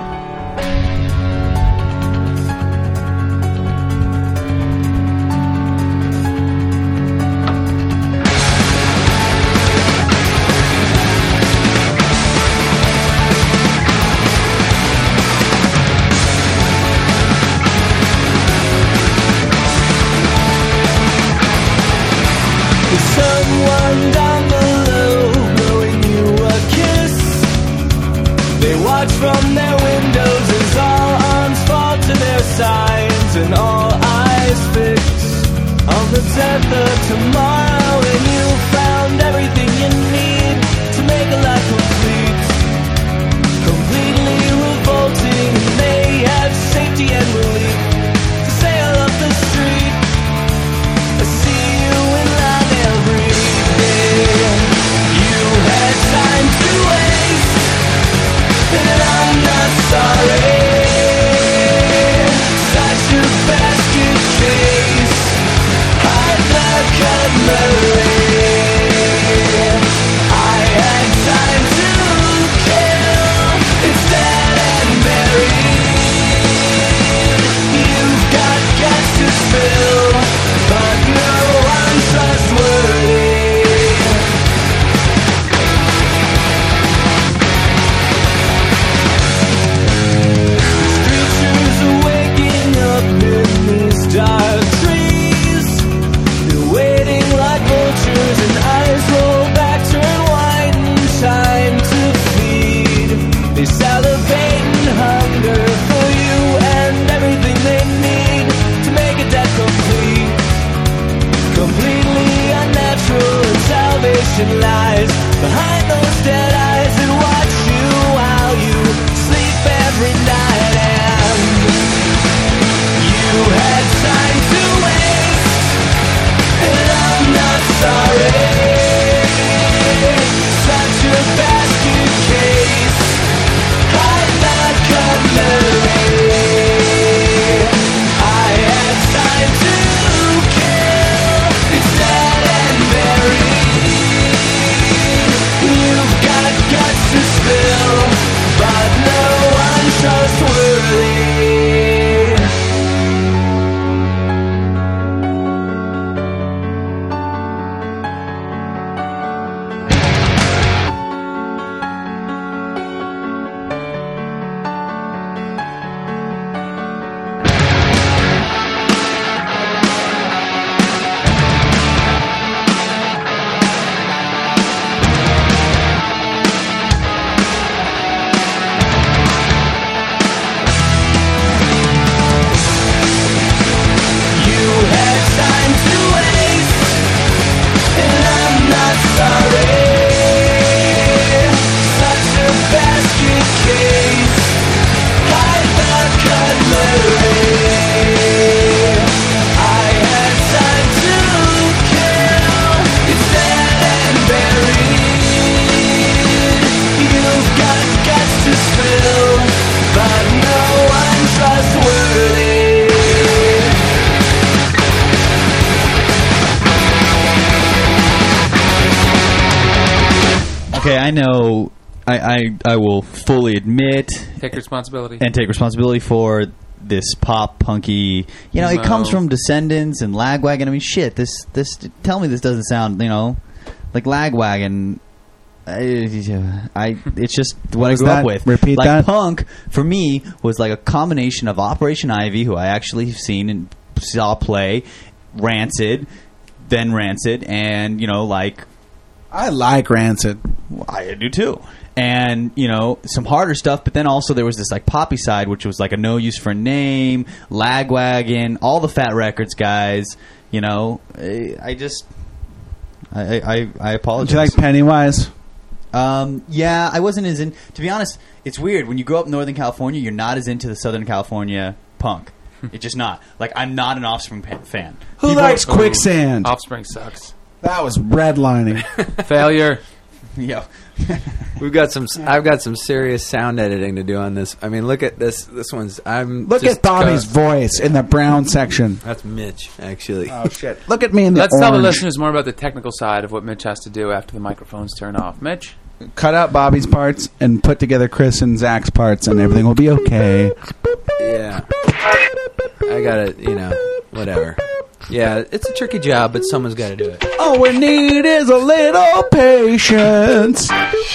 Someone down below blowing you a kiss. They watch from their windows as all arms fall to their sides and all eyes fix on the death of tomorrow. And you found everything you need to make a life of salivating hunger for you and everything they need to make a death complete. Completely unnatural, and salvation lies behind those dead eyes that watch you while you sleep every night. And you had time to waste, and I'm not sorry. Such a basket case, I'm not cutlery. I had time to kill, it's dead and buried. You've got guts to spill, but no one trustworthy. Okay, I know. I will fully admit, Take responsibility. and take responsibility for this pop punky. You know, it comes from Descendants and Lagwagon. I mean, shit. This. Tell me this doesn't sound, like Lagwagon. It's just what I grew up with. Repeat like, that. Punk for me was like a combination of Operation Ivy, who I actually have seen and saw play, Rancid, and like. I like Rancid. I do too. And, some harder stuff, but then also there was this, like, poppy side, which was, like, a No Use for a Name, Lagwagon, all the Fat Records guys, I apologize. Do you like Pennywise? Yeah, I wasn't as in... To be honest, it's weird. When you grow up in Northern California, you're not as into the Southern California punk. It's just not. Like, I'm not an Offspring fan. Who likes Quicksand? Offspring sucks. That was redlining. Failure. Yeah. I've got some serious sound editing to do on this. I mean, look at this. This one's. Look at Bobby's voice in the brown section. That's Mitch, actually. Oh shit! Look at me in the Let's tell the orange. listeners more about the technical side of what Mitch has to do after the microphones turn off. Mitch? Cut out Bobby's parts and put together Chris and Zach's parts, and everything will be okay. Yeah. I got it. Whatever. Yeah, it's a tricky job, but someone's got to do it. All we need is a little patience.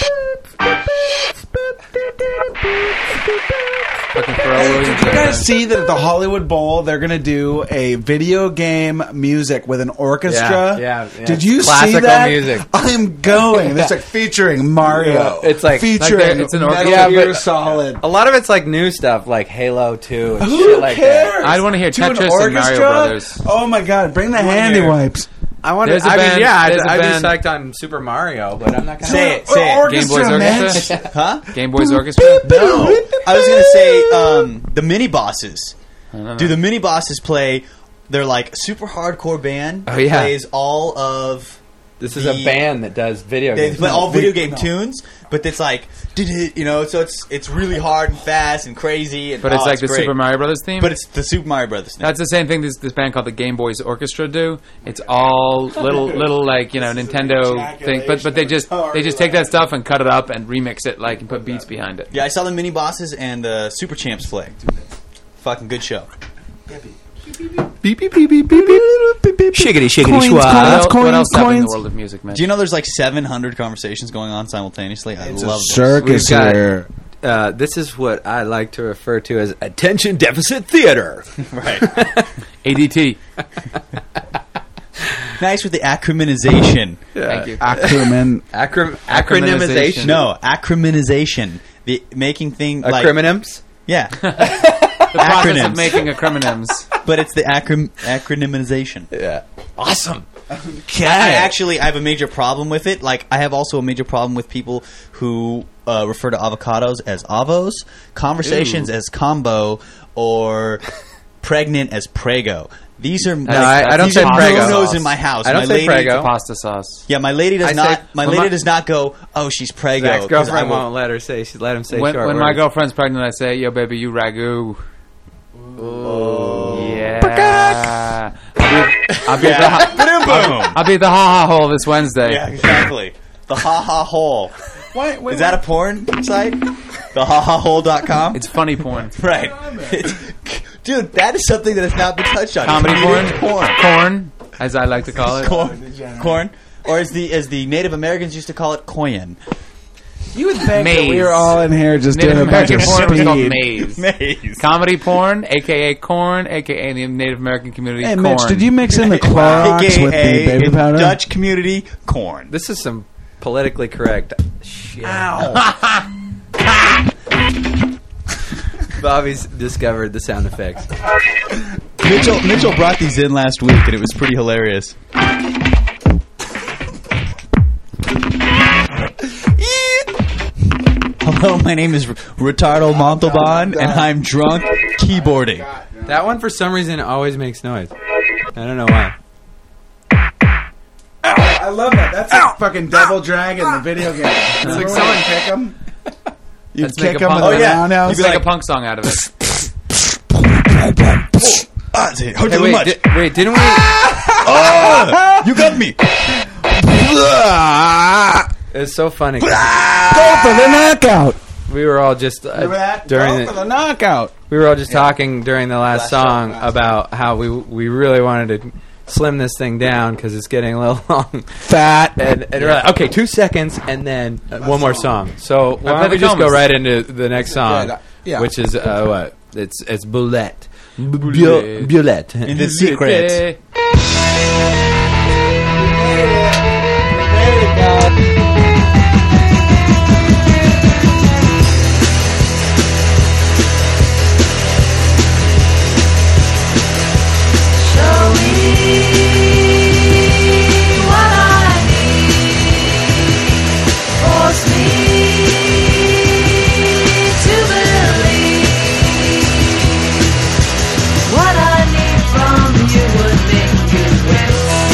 Fucking Pharrell Williams. Did you guys see that at the Hollywood Bowl they're going to do a video game music with an orchestra? Yeah. Did you Classical see that? music. I'm going. It's like featuring Mario. Yeah, it's like featuring it's an orchestra. Metal Yeah, Gear but- Solid. A lot of it's like new stuff, like Halo 2 and Who shit like cares? that. I'd want to hear To an Tetris and Mario orchestra? Brothers. Oh my god! Bring the handy hear- wipes. I want There's to. a band- I'd there's a be band- psyched on Super Mario, but I'm not gonna Say it. Game Boys Orchestra? Huh? Game Boys Orchestra? No. I was going to say the mini bosses. I don't know. Do the mini bosses play? They're like super hardcore band. Oh, yeah. Plays all of. This is a band that does video They games. play all video game tunes, but it's like, so it's really hard and fast and crazy. And, But it's like the great. Super Mario Brothers theme? But it's the Super Mario Brothers thing. That's the same thing this band called the Game Boys Orchestra do. It's all little like, Nintendo thing. But they just take that stuff and cut it up and remix it and put beats behind it. Yeah, I saw the mini bosses and the Super Champs play. Fucking good show. Beep beep beep beep beep beep beep beep. Shiggity, shiggity, Coins, schwa. What else happened in coins. the world of music, man? Do you know there's like 700 conversations going on simultaneously? I It's a love this. circus We've got- here. This is what I like to refer to as attention deficit theater. Right. ADT. Nice with the acromanization. Thank you. Ackerman. Acronymization. No, acromanization. the making thing Acronyms? Yeah. The process of Acronyms. making acronyms. But it's the acronymization. Yeah. Awesome. I have a major problem with it. Like, I have also a major problem with people who refer to avocados as avos, conversations as combo, or pregnant as prego. These are I don't these say are prego. no-nos in my house. I don't my say lady, prego. Pasta sauce. Yeah, my lady does I not. say- My when lady my- does not go. Oh, she's prego. Zach's 'cause girlfriend I will- won't let him say When short my words. girlfriend's pregnant, I say, "Yo, baby, you ragu." Oh. Yeah. I'll be Yeah. at Boom. I'll be at the ha ha hole this Wednesday. Yeah, exactly. The ha ha hole. Wait, Is that a porn site? The hahahole.com? It's funny porn. Right. Dude, that is something that has not been touched on. Comedy Comedic porn. Corn, as I like to call it. Corn. Or as the Native Americans used to call it, koyan. You would think that Maze. we were all in here just Native doing a bunch American of porn was called speed. maze. Maze. Comedy porn, aka corn, aka the Native American community. Hey, corn. Mitch, did you mix in the Clorox with the baby in powder? Dutch community, corn. This is some politically correct shit. Bobby's discovered the sound effects. Mitchell brought these in last week, and it was pretty hilarious. Hello, my name is Ritardo Montalban, and I'm drunk keyboarding. That one, for some reason, always makes noise. I don't know why. I love that. That's like fucking Double Dragon, the video game. It's like someone kick him. You Let's kick make a him with punk. a roundhouse. You make a punk song out of it. Wait, didn't we? Oh, you got me. It's so funny. 'cause Go for the knockout. we were all just Remember that? during Go for the knockout. we were all just talking during the last song about how we really wanted to slim this thing down because it's getting a little long. Fat. And we're like, okay, 2 seconds, and then one more song. So why don't we just go right into the next song, Yeah. which is what? It's Boulette. Boulette. Boulette. In the secret. What I need from you would make you win.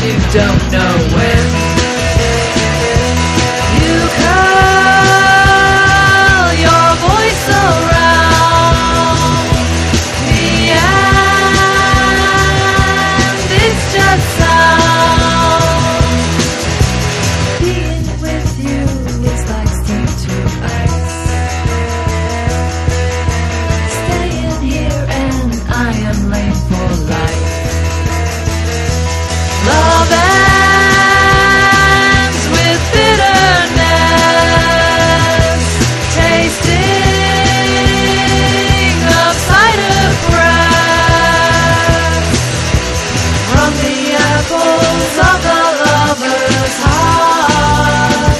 you don't know when. You curl your voice around the end. It's just sound. Being with you is like steam to ice. Staying here and I am late for life. Love ends with bitterness, tasting of cider press. From the apples of the lover's heart.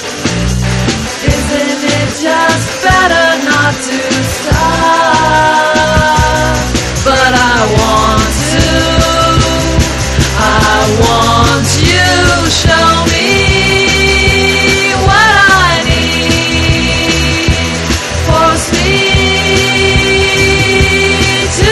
Isn't it just better not to start? But I want you, show me what I need. Force me to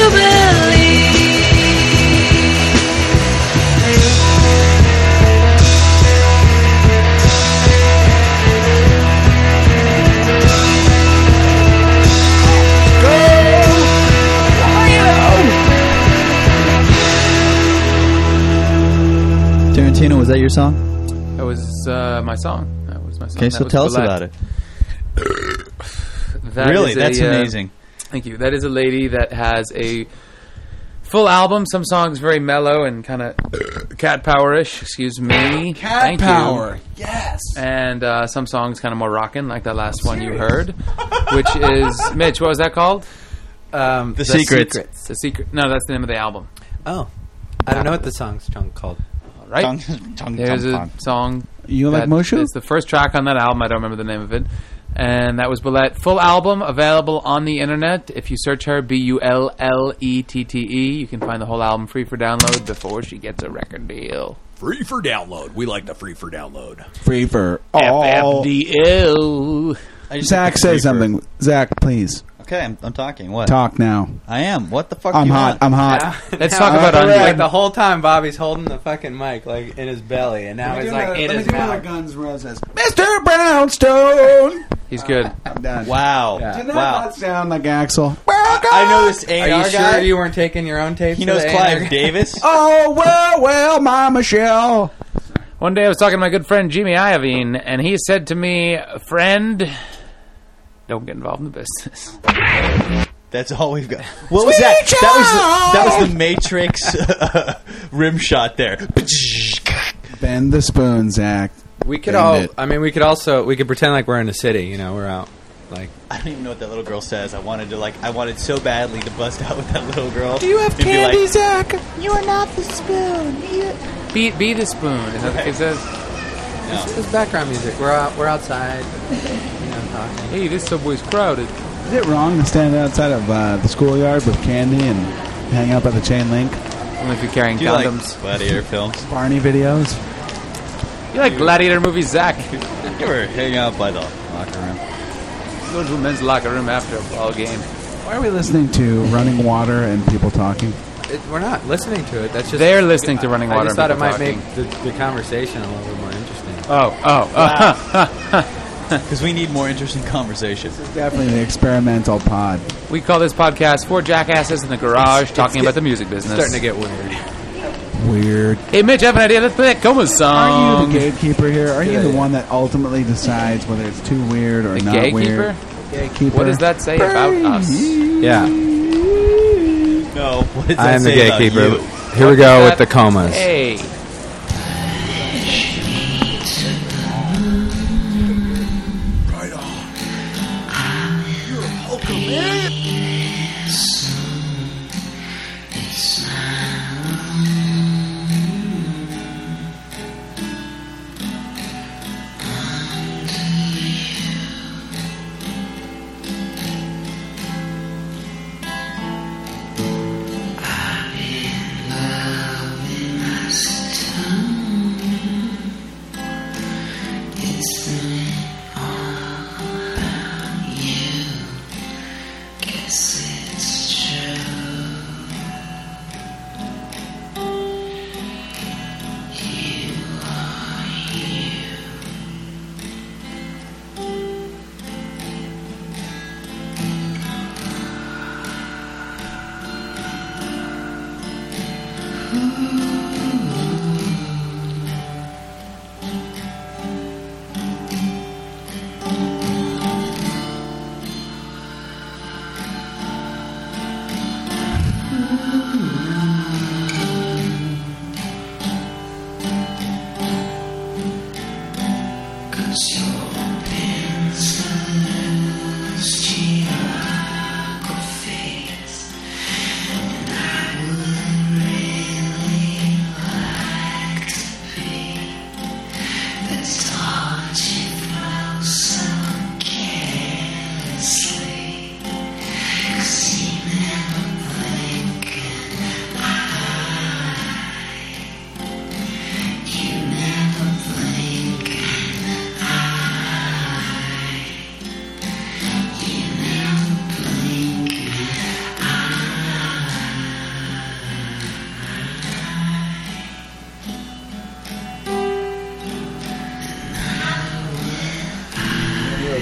Tarantino, was that your song? That was my song. That was my song. Okay, so tell us about it. That Really? is That's amazing. Thank you. That is a lady that has a full album. Some songs very mellow and kind of cat power-ish. Excuse me. Cat power. Yes. And some songs kind of more rockin', like that last one you heard, which is Mitch. What was that called? The Secrets. The Secret. No, that's the name of the album. Oh, I don't know what the song's called. Right? There's a song. You like Moshu? It's the first track on that album. I don't remember the name of it. And that was Bulette. Full album available on the internet. If you search her, Bullette, you can find the whole album free for download before she gets a record deal. Free for download. We like the free for download. Free for FFDL. Zach, say something. Zach, please. Okay, I'm talking. What? Talk now. I am. What the fuck? I'm do you hot. want? I'm hot. Yeah. Let's talk about like Onion. the whole time Bobby's holding the fucking mic like in his belly, and now he's like in his mouth. Guns Roses. Mr. Brownstone. He's good. I'm done. Wow. Yeah. Did that Wow. not sound like Axel? I know this A&R Are you guy. sure you weren't taking your own tapes? He for knows the Clive A&R? Davis. Oh, well, my Michelle. One day I was talking to my good friend Jimmy Iovine, and he said to me, "Friend, don't get involved in the business." That's all we've got. What was that? That was the Matrix rim shot there. Bend the spoon, Zach. We could Bend all. it. I mean, we could pretend like we're in a city. You know, we're out. Like, I don't even know what that little girl says. I wanted so badly to bust out with that little girl. Do you have and be candy, like, Zach? You are not the spoon. Be the spoon. Is that what it says? No. It's background music. We're outside. You know, talking. Hey, this subway's crowded. Is it wrong to stand outside of the schoolyard with candy and hang out by the chain link? Only if you're carrying Do you like condoms. Gladiator films? Barney videos? You like gladiator movies, Zach? You were hanging out by the locker room. Go to the men's locker room after a ball game. Why are we listening to running water and people talking? We're not listening to it. That's just They're listening to running water. I just thought it and might people make the conversation a little bit more interesting. Because we need more interesting conversation. Definitely the experimental pod. We call this podcast Four Jackasses in the Garage talking about the music business. Starting to get weird. Weird. Hey, Mitch, I have an idea. Let's play that Coma song. Are you the gatekeeper here? Are you the one that ultimately decides whether it's too weird or The not gatekeeper? weird? Gatekeeper. What does that say about us? Yeah. No, what does that I am the say about gatekeeper. you? Here we go with the comas. Hey. Right on. You're a Hulk, man.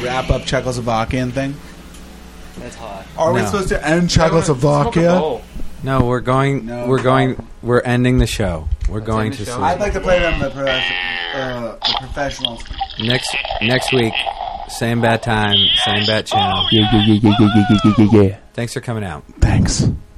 wrap up Czechoslovakian thing? That's hot. Are we No. supposed to end Czechoslovakia? No, we're going. No, we're going. We're ending the show. We're going end the to show. sleep. I'd like to play them the professionals. Next week, same bad time, same bad channel. Yeah. Thanks for coming out. Thanks.